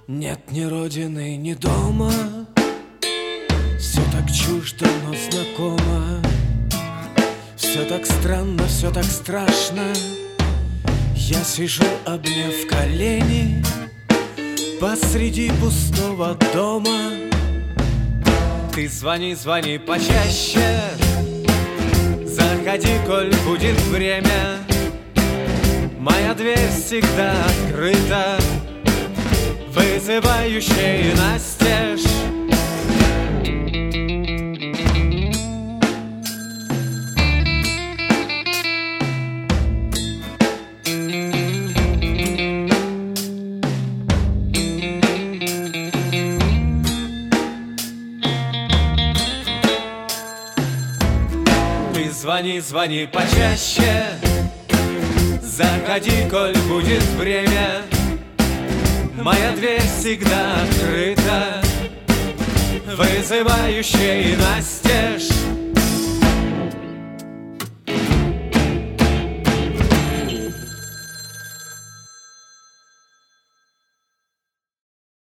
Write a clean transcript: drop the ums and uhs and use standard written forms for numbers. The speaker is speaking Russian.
Нет ни родины, ни дома. Все так чуждо, но знакомо. Все так странно, все так страшно. Я сижу, обняв колени посреди пустого дома. Ты звони, звони почаще, заходи, коль будет время. Моя дверь всегда открыта, вызывающая настежь. Ты звони, звони почаще, заходи, коль будет время. Моя дверь всегда открыта, вызывающая настежь.